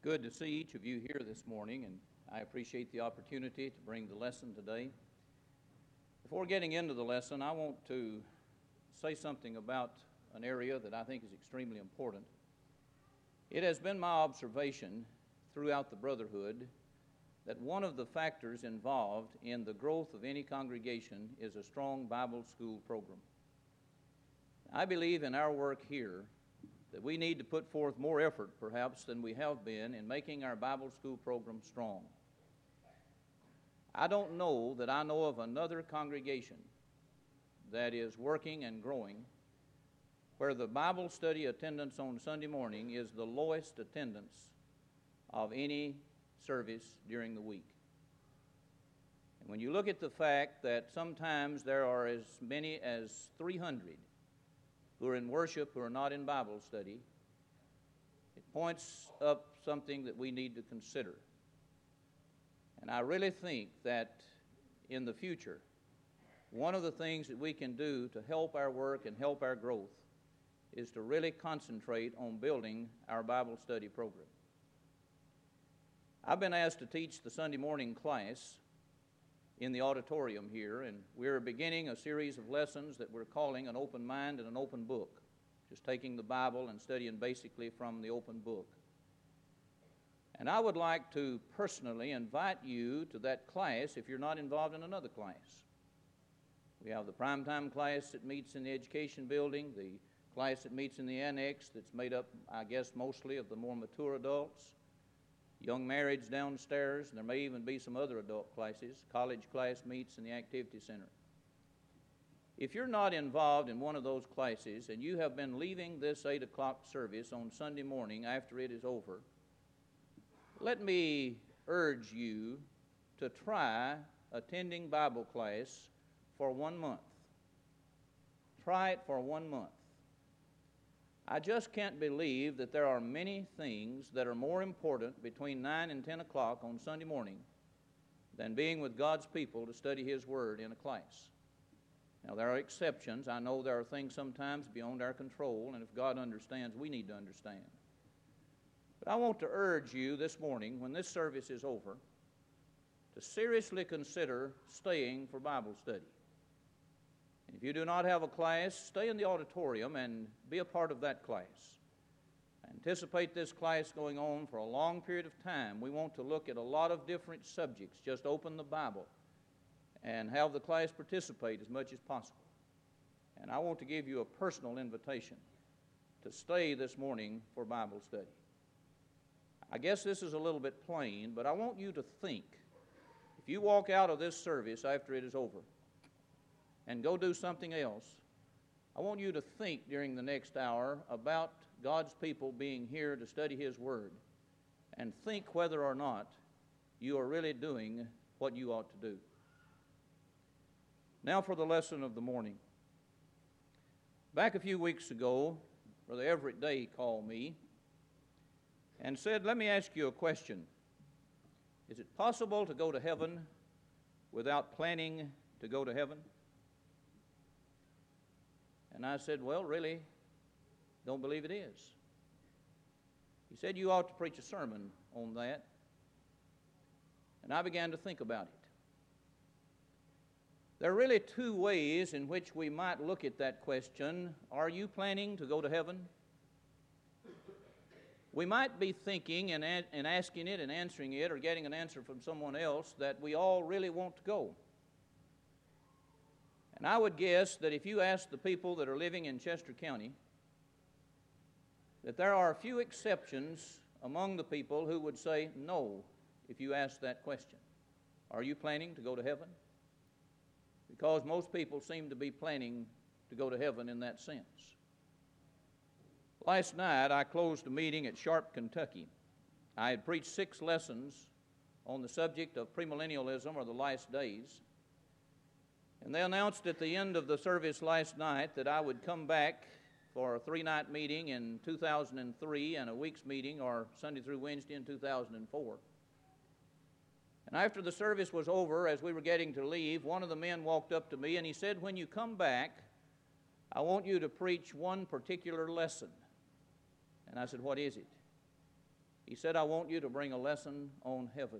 good to see each of you here this morning, and I appreciate the opportunity to bring the lesson today. Before getting into the lesson, I want to say something about an area that I think is extremely important. It has been my observation throughout the Brotherhood that one of the factors involved in the growth of any congregation is a strong Bible school program. I believe in our work here that we need to put forth more effort, perhaps, than we have been in making our Bible school program strong. I don't know that I know of another congregation that is working and growing where the Bible study attendance on Sunday morning is the lowest attendance of any service during the week. And when you look at the fact that sometimes there are as many as 300 who are in worship who are not in Bible study, it points up something that we need to consider. And I really think that in the future, one of the things that we can do to help our work and help our growth is to really concentrate on building our Bible study program. I've been asked to teach the Sunday morning class in the auditorium here, and we're beginning a series of lessons that we're calling An Open Mind and an Open Book, just taking the Bible and studying basically from the open book. And I would like to personally invite you to that class if you're not involved in another class. We have the primetime class that meets in the education building, the class that meets in the annex that's made up, I guess, mostly of the more mature adults, young marrieds downstairs, and there may even be some other adult classes. College class meets in the activity center. If you're not involved in one of those classes and you have been leaving this 8 o'clock service on Sunday morning after it is over, let me urge you to try attending Bible class for 1 month. Try it for 1 month. I just can't believe that there are many things that are more important between 9 and 10 o'clock on Sunday morning than being with God's people to study His Word in a class. Now, there are exceptions. I know there are things sometimes beyond our control, and if God understands, we need to understand. But I want to urge you this morning, when this service is over, to seriously consider staying for Bible study. If you do not have a class, stay in the auditorium and be a part of that class. Anticipate this class going on for a long period of time. We want to look at a lot of different subjects. Just open the Bible and have the class participate as much as possible. And I want to give you a personal invitation to stay this morning for Bible study. I guess this is a little bit plain, but I want you to think. If you walk out of this service after it is over and go do something else, I want you to think during the next hour about God's people being here to study His Word, and think whether or not you are really doing what you ought to do. Now for the lesson of the morning. Back a few weeks ago, Brother Everett Day called me and said, "Let me ask you a question. Is it possible to go to heaven without planning to go to heaven?" And I said, "Well, really, don't believe it is." He said, "You ought to preach a sermon on that." And I began to think about it. There are really two ways in which we might look at that question. Are you planning to go to heaven? We might be thinking and asking it and answering it or getting an answer from someone else that we all really want to go. And I would guess that if you ask the people that are living in Chester County, that there are a few exceptions among the people who would say no if you ask that question. Are you planning to go to heaven? Because most people seem to be planning to go to heaven in that sense. Last night I closed a meeting at Sharp, Kentucky. I had preached 6 lessons on the subject of premillennialism, or the last days. And they announced at the end of the service last night that I would come back for a 3-night meeting in 2003 and a week's meeting, or Sunday through Wednesday, in 2004. And after the service was over, as we were getting to leave, one of the men walked up to me and he said, "When you come back, I want you to preach one particular lesson." And I said, "What is it?" He said, I want you to bring a lesson on heaven.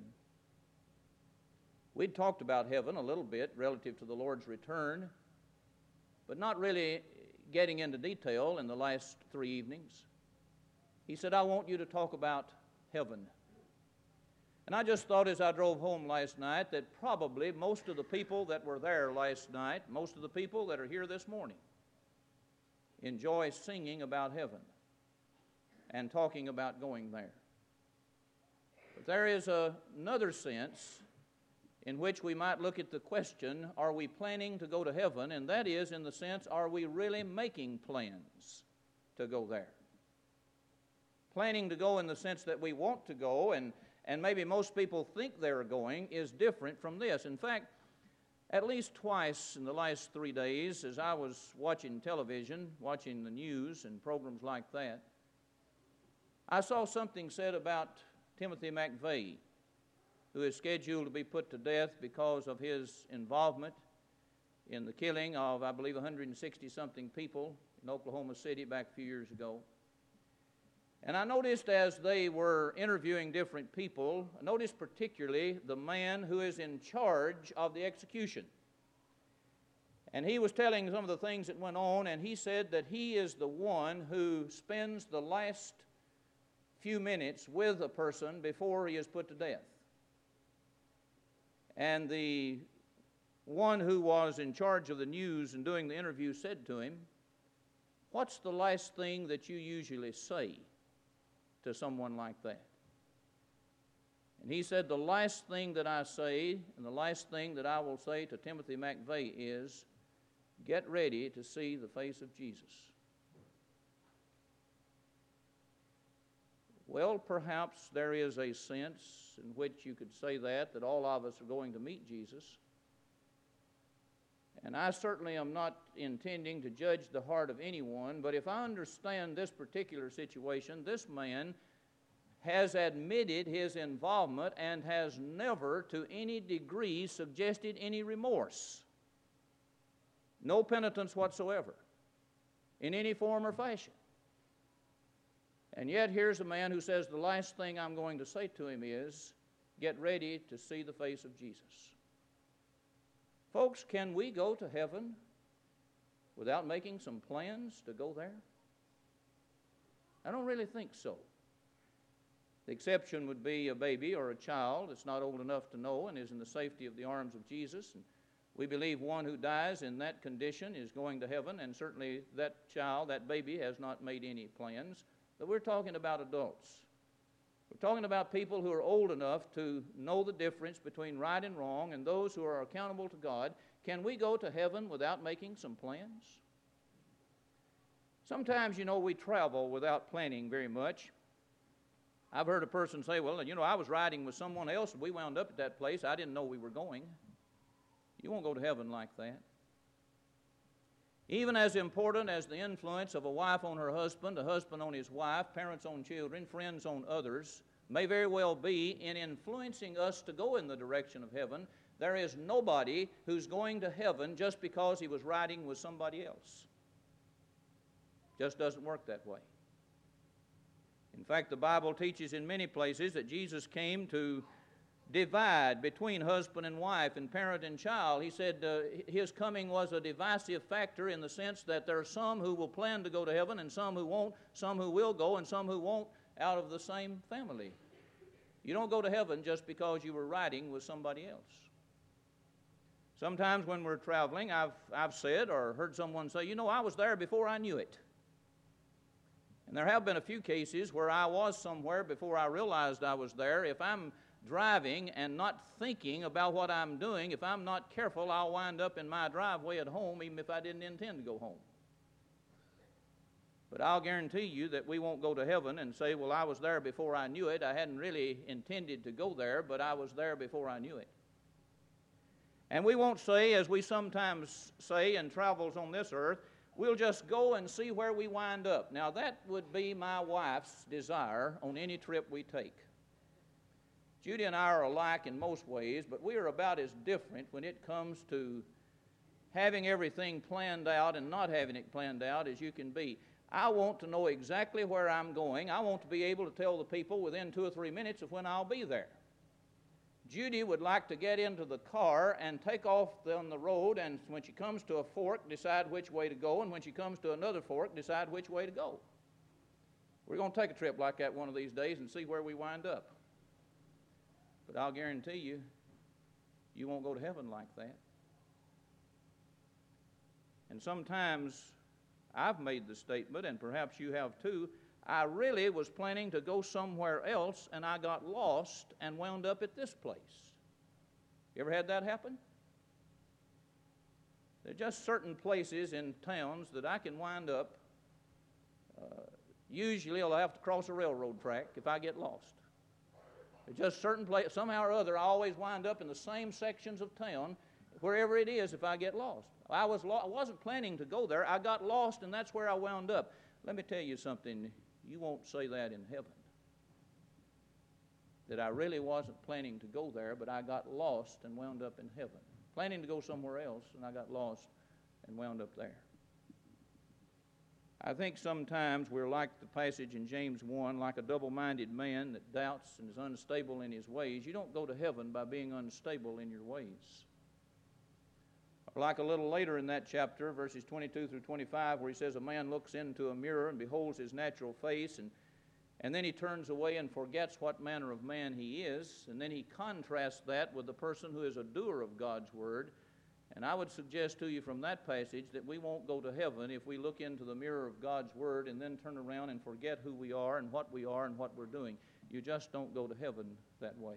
We'd talked about heaven a little bit relative to the Lord's return, but not really getting into detail in the last 3 evenings. He said, I want you to talk about heaven. And I just thought as I drove home last night that probably most of the people that were there last night, most of the people that are here this morning, enjoy singing about heaven and talking about going there. But there is another sense in which we might look at the question, are we planning to go to heaven? And that is in the sense, are we really making plans to go there? Planning to go in the sense that we want to go, and maybe most people think they're going, is different from this. In fact, at least twice in the last 3 days, as I was watching television, watching the news and programs like that, I saw something said about Timothy McVeigh, who is scheduled to be put to death because of his involvement in the killing of, I believe, 160-something people in Oklahoma City back a few years ago. And I noticed as they were interviewing different people, I noticed particularly the man who is in charge of the execution. And he was telling some of the things that went on, and he said that he is the one who spends the last few minutes with a person before he is put to death. And the one who was in charge of the news and doing the interview said to him, what's the last thing that you usually say to someone like that? And he said, the last thing that I say and the last thing that I will say to Timothy McVeigh is, get ready to see the face of Jesus. Well, perhaps there is a sense in which you could say that all of us are going to meet Jesus. And I certainly am not intending to judge the heart of anyone, but if I understand this particular situation, this man has admitted his involvement and has never to any degree suggested any remorse. No penitence whatsoever in any form or fashion. And yet here's a man who says the last thing I'm going to say to him is, get ready to see the face of Jesus. Folks, can we go to heaven without making some plans to go there? I don't really think so. The exception would be a baby or a child that's not old enough to know and is in the safety of the arms of Jesus. And we believe one who dies in that condition is going to heaven, and certainly that child, that baby, has not made any plans. But we're talking about adults. We're talking about people who are old enough to know the difference between right and wrong and those who are accountable to God. Can we go to heaven without making some plans? Sometimes, we travel without planning very much. I've heard a person say, well, I was riding with someone else and we wound up at that place. I didn't know we were going. You won't go to heaven like that. Even as important as the influence of a wife on her husband, a husband on his wife, parents on children, friends on others, may very well be in influencing us to go in the direction of heaven, there is nobody who's going to heaven just because he was riding with somebody else. Just doesn't work that way. In fact, the Bible teaches in many places that Jesus came to divide between husband and wife and parent and child. He said his coming was a divisive factor in the sense that there are some who will plan to go to heaven and some who won't, some who will go and some who won't, out of the same family. You don't go to heaven just because you were riding with somebody else. Sometimes when we're traveling, I've said or heard someone say, I was there before I knew it. And there have been a few cases where I was somewhere before I realized I was there. If I'm driving and not thinking about what I'm doing, if I'm not careful, I'll wind up in my driveway at home even if I didn't intend to go home. But I'll guarantee you that we won't go to heaven and say, well, I was there before I knew it. I hadn't really intended to go there, but I was there before I knew it. And we won't say, as we sometimes say in travels on this earth, we'll just go and see where we wind up. Now, that would be my wife's desire on any trip we take. Judy and I are alike in most ways, but we are about as different when it comes to having everything planned out and not having it planned out as you can be. I want to know exactly where I'm going. I want to be able to tell the people within 2 or 3 minutes of when I'll be there. Judy would like to get into the car and take off on the road, and when she comes to a fork, decide which way to go, and when she comes to another fork, decide which way to go. We're going to take a trip like that one of these days and see where we wind up. But I'll guarantee you, you won't go to heaven like that. And sometimes I've made the statement, and perhaps you have too, I really was planning to go somewhere else, and I got lost and wound up at this place. You ever had that happen? There are just certain places in towns that I can wind up. Usually I'll have to cross a railroad track if I get lost. There's just certain places, somehow or other, I always wind up in the same sections of town, wherever it is, if I get lost. I wasn't planning to go there. I got lost, and that's where I wound up. Let me tell you something. You won't say that in heaven. That I really wasn't planning to go there, but I got lost and wound up in heaven. Planning to go somewhere else, and I got lost and wound up there. I think sometimes we're like the passage in James 1, like a double-minded man that doubts and is unstable in his ways. You don't go to heaven by being unstable in your ways. Or like a little later in that chapter, verses 22 through 25, where he says, a man looks into a mirror and beholds his natural face, and then he turns away and forgets what manner of man he is, and then he contrasts that with the person who is a doer of God's word. And I would suggest to you from that passage that we won't go to heaven if we look into the mirror of God's word and then turn around and forget who we are and what we're doing. You just don't go to heaven that way.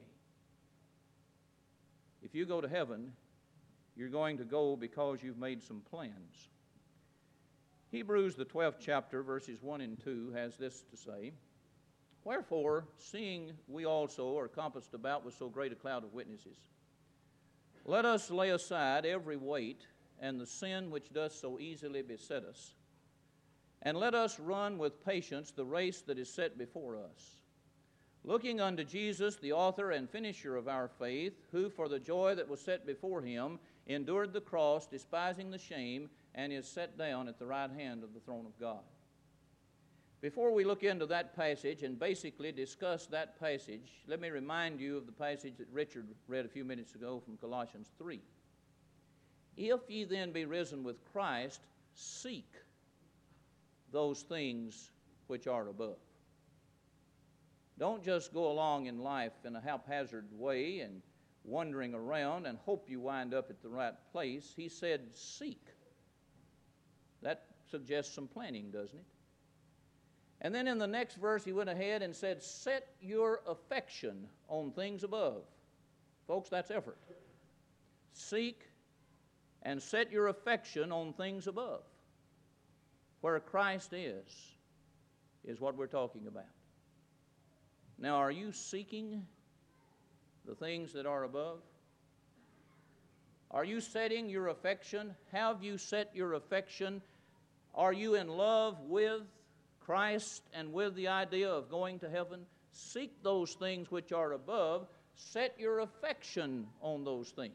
If you go to heaven, you're going to go because you've made some plans. Hebrews, the 12th chapter, verses 1 and 2, has this to say, wherefore, seeing we also are compassed about with so great a cloud of witnesses, let us lay aside every weight and the sin which doth so easily beset us, and let us run with patience the race that is set before us, looking unto Jesus, the author and finisher of our faith, who for the joy that was set before him endured the cross, despising the shame, and is set down at the right hand of the throne of God. Before we look into that passage and basically discuss that passage, let me remind you of the passage that Richard read a few minutes ago from Colossians 3. If ye then be risen with Christ, seek those things which are above. Don't just go along in life in a haphazard way and wandering around and hope you wind up at the right place. He said, seek. That suggests some planning, doesn't it? And then in the next verse, he went ahead and said, set your affection on things above. Folks, that's effort. Seek and set your affection on things above. Where Christ is what we're talking about. Now, are you seeking the things that are above? Are you setting your affection? Have you set your affection? Are you in love with Christ and with the idea of going to heaven? Seek those things which are above. Set your affection on those things.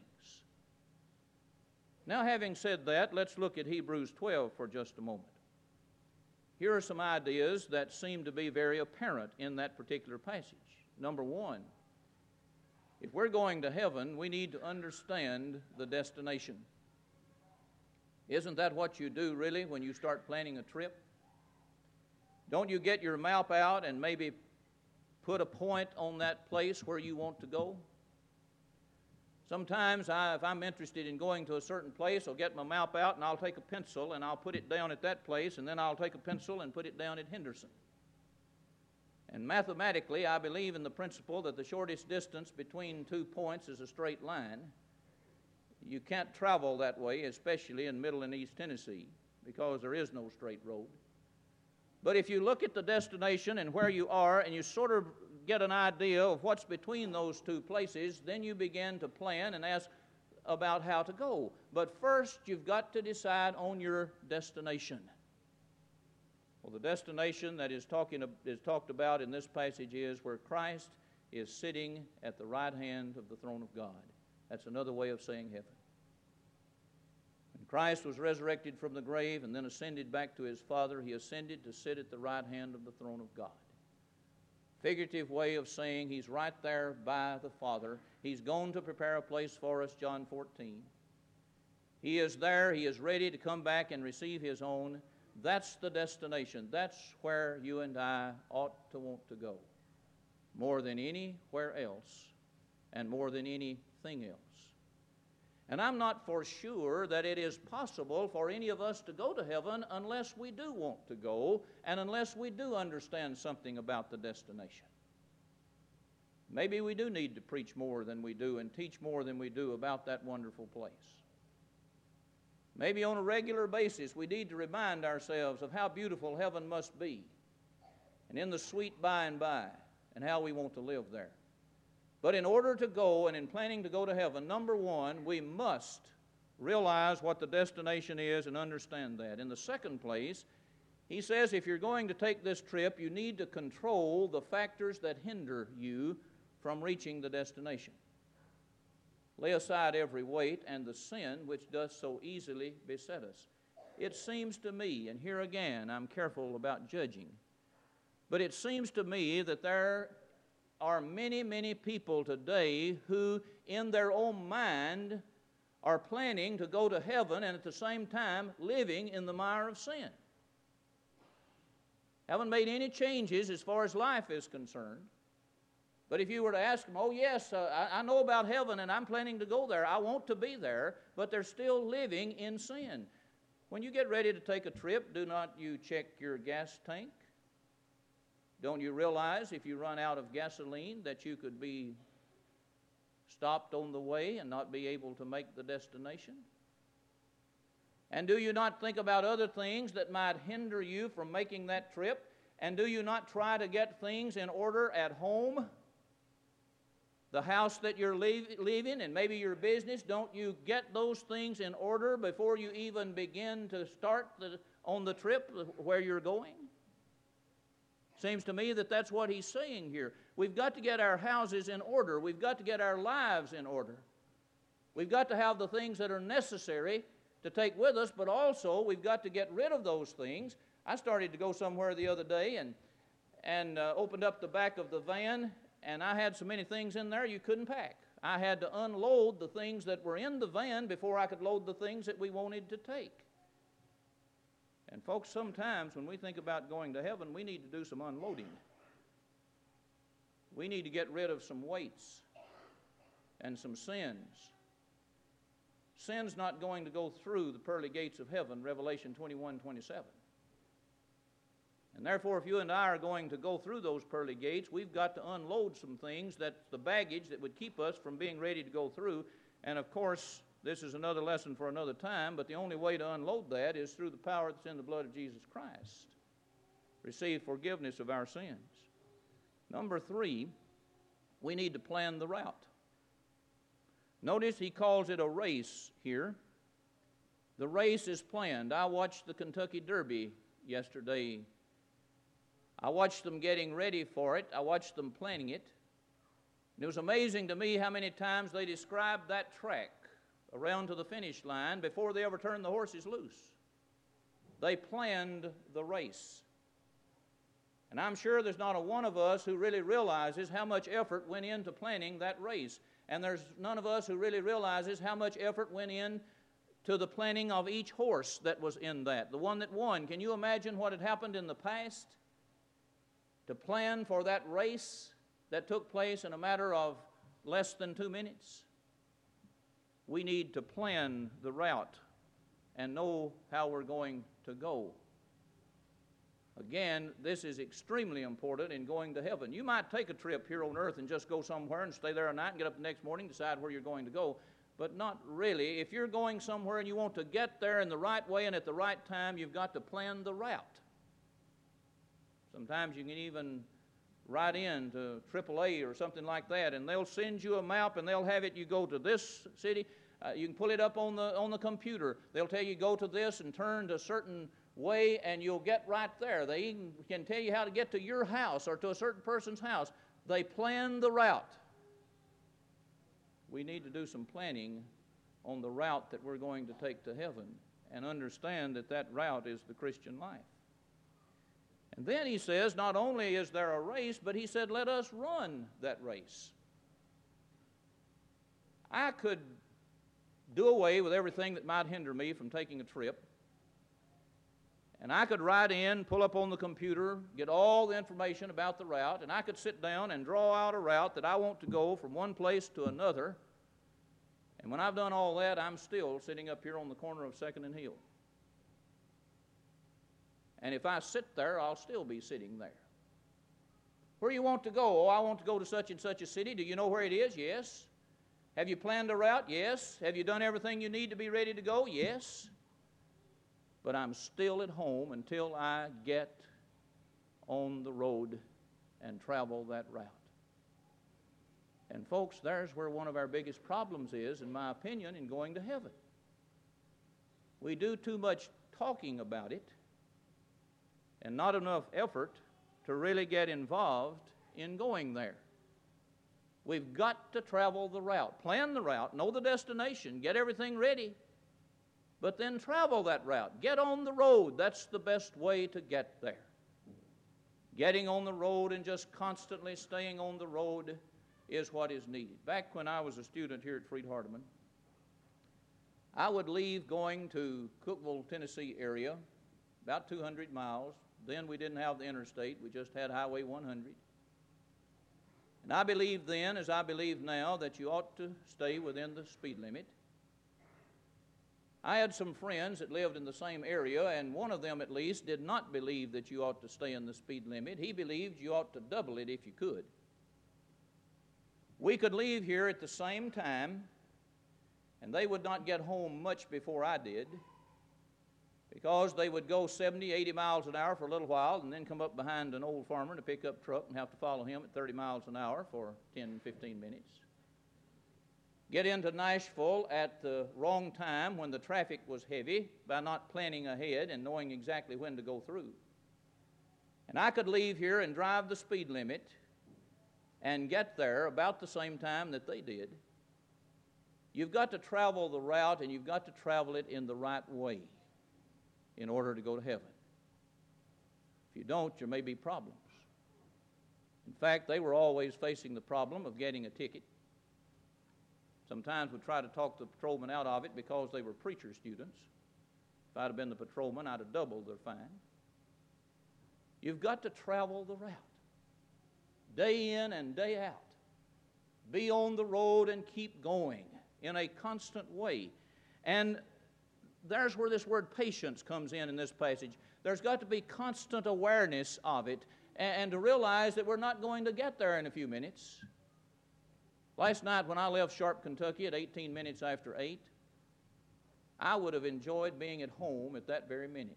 Now, having said that, let's look at Hebrews 12 for just a moment. Here are some ideas that seem to be very apparent in that particular passage. Number one, if we're going to heaven, we need to understand the destination. Isn't that what you do, really, when you start planning a trip? Don't you get your map out and maybe put a point on that place where you want to go? Sometimes if I'm interested in going to a certain place, I'll get my map out and I'll take a pencil and I'll put it down at that place, and then I'll take a pencil and put it down at Henderson. And mathematically, I believe in the principle that the shortest distance between 2 points is a straight line. You can't travel that way, especially in Middle and East Tennessee, because there is no straight road. But if you look at the destination and where you are, and you sort of get an idea of what's between those two places, then you begin to plan and ask about how to go. But first, you've got to decide on your destination. Well, the destination that is talked about in this passage is where Christ is sitting at the right hand of the throne of God. That's another way of saying heaven. When Christ was resurrected from the grave and then ascended back to his Father. He ascended to sit at the right hand of the throne of God. Figurative way of saying he's right there by the Father. He's gone to prepare a place for us, John 14. He is there. He is ready to come back and receive his own. That's the destination. That's where you and I ought to want to go, more than anywhere else and more than anything else. And I'm not for sure that it is possible for any of us to go to heaven unless we do want to go and unless we do understand something about the destination. Maybe we do need to preach more than we do and teach more than we do about that wonderful place. Maybe on a regular basis we need to remind ourselves of how beautiful heaven must be and in the sweet by and by and how we want to live there. But in order to go and in planning to go to heaven, number one, we must realize what the destination is and understand that. In the second place, he says if you're going to take this trip, you need to control the factors that hinder you from reaching the destination. Lay aside every weight and the sin which does so easily beset us. It seems to me, and here again I'm careful about judging, but it seems to me that there are many, many people today who in their own mind are planning to go to heaven and at the same time living in the mire of sin. Haven't made any changes as far as life is concerned. But if you were to ask them, oh yes, I know about heaven and I'm planning to go there, I want to be there, but they're still living in sin. When you get ready to take a trip, do not you check your gas tank? Don't you realize if you run out of gasoline that you could be stopped on the way and not be able to make the destination? And do you not think about other things that might hinder you from making that trip? And do you not try to get things in order at home? The house that you're leaving and maybe your business, don't you get those things in order before you even begin to start on the trip where you're going? Seems to me that that's what he's saying here. We've got to get our houses in order. We've got to get our lives in order. We've got to have the things that are necessary to take with us, but also we've got to get rid of those things. I started to go somewhere the other day and opened up the back of the van, and I had so many things in there you couldn't pack. I had to unload the things that were in the van before I could load the things that we wanted to take. And folks, sometimes when we think about going to heaven, we need to do some unloading. We need to get rid of some weights and some sins. Sin's not going to go through the pearly gates of heaven, Revelation 21:27. And therefore, if you and I are going to go through those pearly gates, we've got to unload some things, that's the baggage that would keep us from being ready to go through. And of course, this is another lesson for another time, but the only way to unload that is through the power that's in the blood of Jesus Christ. Receive forgiveness of our sins. Number 3, we need to plan the route. Notice he calls it a race here. The race is planned. I watched the Kentucky Derby yesterday. I watched them getting ready for it. I watched them planning it. And it was amazing to me how many times they described that track around to the finish line before they ever turned the horses loose. They planned the race. And I'm sure there's not a one of us who really realizes how much effort went into planning that race. And there's none of us who really realizes how much effort went in to the planning of each horse that was in that. The one that won, can you imagine what had happened in the past to plan for that race that took place in a matter of less than 2 minutes? We need to plan the route and know how we're going to go. Again, this is extremely important in going to heaven. You might take a trip here on earth and just go somewhere and stay there a night and get up the next morning, decide where you're going to go, but not really. If you're going somewhere and you want to get there in the right way and at the right time, you've got to plan the route. Sometimes you can even write in to AAA or something like that, and they'll send you a map and they'll have it, you go to this city. You can pull it up on the computer. They'll tell you go to this and turn to a certain way and you'll get right there. They even can tell you how to get to your house or to a certain person's house. They plan the route. We need to do some planning on the route that we're going to take to heaven and understand that that route is the Christian life. And then he says, not only is there a race, but he said, let us run that race. I could do away with everything that might hinder me from taking a trip. And I could write in, pull up on the computer, get all the information about the route, and I could sit down and draw out a route that I want to go from one place to another. And when I've done all that, I'm still sitting up here on the corner of 2nd and Hill. And if I sit there, I'll still be sitting there. Where do you want to go? Oh, I want to go to such and such a city. Do you know where it is? Yes. Have you planned a route? Yes. Have you done everything you need to be ready to go? Yes. But I'm still at home until I get on the road and travel that route. And folks, there's where one of our biggest problems is, in my opinion, in going to heaven. We do too much talking about it and not enough effort to really get involved in going there. We've got to travel the route, plan the route, know the destination, get everything ready, but then travel that route. Get on the road. That's the best way to get there. Getting on the road and just constantly staying on the road is what is needed. Back when I was a student here at Freed-Hardeman, I would leave going to Cookeville, Tennessee area, about 200 miles. Then we didn't have the interstate. We just had Highway 100. And I believed then, as I believe now, that you ought to stay within the speed limit. I had some friends that lived in the same area, and one of them at least did not believe that you ought to stay in the speed limit. He believed you ought to double it if you could. We could leave here at the same time, and they would not get home much before I did, because they would go 70, 80 miles an hour for a little while and then come up behind an old farmer to pick up truck and have to follow him at 30 miles an hour for 10, 15 minutes. Get into Nashville at the wrong time when the traffic was heavy by not planning ahead and knowing exactly when to go through. And I could leave here and drive the speed limit and get there about the same time that they did. You've got to travel the route, and you've got to travel it in the right way in order to go to heaven. If you don't, there may be problems. In fact, they were always facing the problem of getting a ticket. Sometimes we'd try to talk the patrolmen out of it because they were preacher students. If I'd have been the patrolman, I'd have doubled their fine. You've got to travel the route, day in and day out. Be on the road and keep going in a constant way. And there's where this word patience comes in this passage. There's got to be constant awareness of it and to realize that we're not going to get there in a few minutes. Last night when I left Sharp, Kentucky at 18 minutes after 8, I would have enjoyed being at home at that very minute.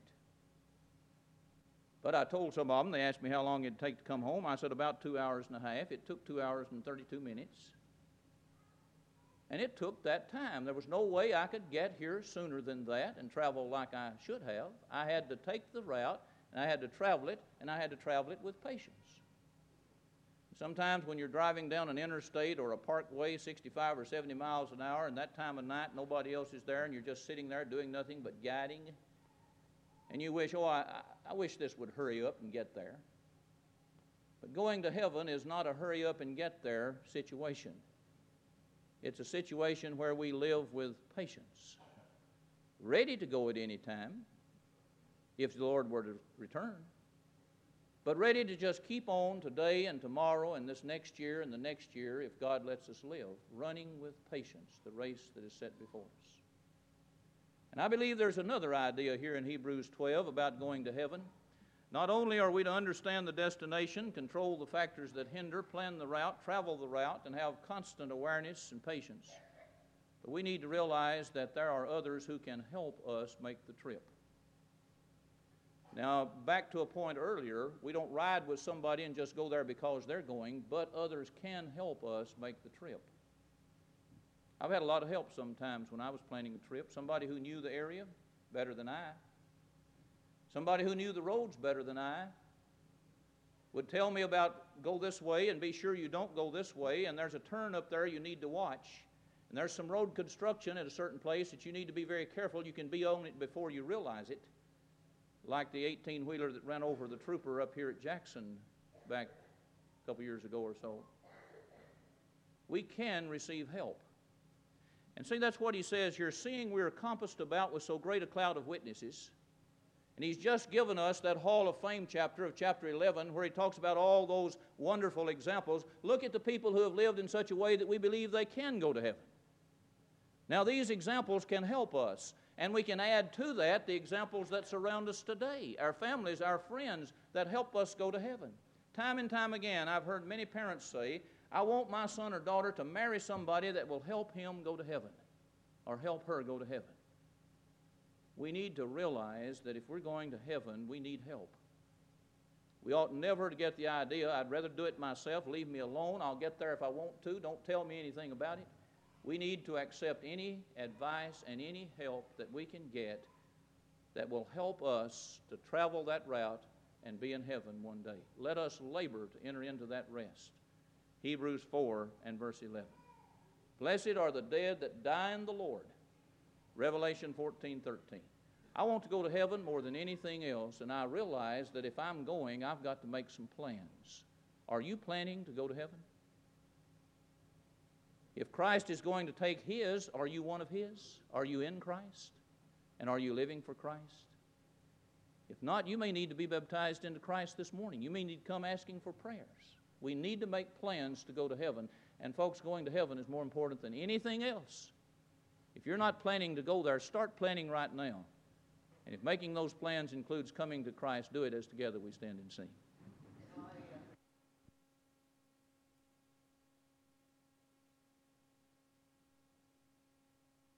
But I told some of them, they asked me how long it'd take to come home. I said about 2 hours and a half. It took 2 hours and 32 minutes. And it took that time. There was no way I could get here sooner than that and travel like I should have. I had to take the route, and I had to travel it, and I had to travel it with patience. Sometimes when you're driving down an interstate or a parkway 65 or 70 miles an hour, and that time of night nobody else is there, and you're just sitting there doing nothing but guiding, and you wish, I wish this would hurry up and get there. But going to heaven is not a hurry up and get there situation. It's a situation where we live with patience, ready to go at any time if the Lord were to return, but ready to just keep on today and tomorrow and this next year and the next year if God lets us live, running with patience the race that is set before us. And I believe there's another idea here in Hebrews 12 about going to heaven. Not only are we to understand the destination, control the factors that hinder, plan the route, travel the route, and have constant awareness and patience, but we need to realize that there are others who can help us make the trip. Now, back to a point earlier, we don't ride with somebody and just go there because they're going, but others can help us make the trip. I've had a lot of help sometimes when I was planning a trip. Somebody who knew the area better than I. Somebody who knew the roads better than I would tell me about go this way and be sure you don't go this way, and there's a turn up there you need to watch. And there's some road construction at a certain place that you need to be very careful. You can be on it before you realize it, like the 18-wheeler that ran over the trooper up here at Jackson back a couple years ago or so. We can receive help. And see, that's what he says here, seeing we are compassed about with so great a cloud of witnesses. And he's just given us that Hall of Fame chapter of chapter 11 where he talks about all those wonderful examples. Look at the people who have lived in such a way that we believe they can go to heaven. Now, these examples can help us, and we can add to that the examples that surround us today, our families, our friends that help us go to heaven. Time and time again, I've heard many parents say, I want my son or daughter to marry somebody that will help him go to heaven or help her go to heaven. We need to realize that if we're going to heaven, we need help. We ought never to get the idea, I'd rather do it myself, leave me alone, I'll get there if I want to, don't tell me anything about it. We need to accept any advice and any help that we can get that will help us to travel that route and be in heaven one day. Let us labor to enter into that rest. Hebrews 4 and verse 11. Blessed are the dead that die in the Lord. Revelation 14:13. I want to go to heaven more than anything else, and I realize that if I'm going, I've got to make some plans. Are you planning to go to heaven? If Christ is going to take His, are you one of His? Are you in Christ? And are you living for Christ? If not, you may need to be baptized into Christ this morning. You may need to come asking for prayers. We need to make plans to go to heaven. And folks, going to heaven is more important than anything else. If you're not planning to go there, start planning right now. And if making those plans includes coming to Christ, do it as together we stand and sing.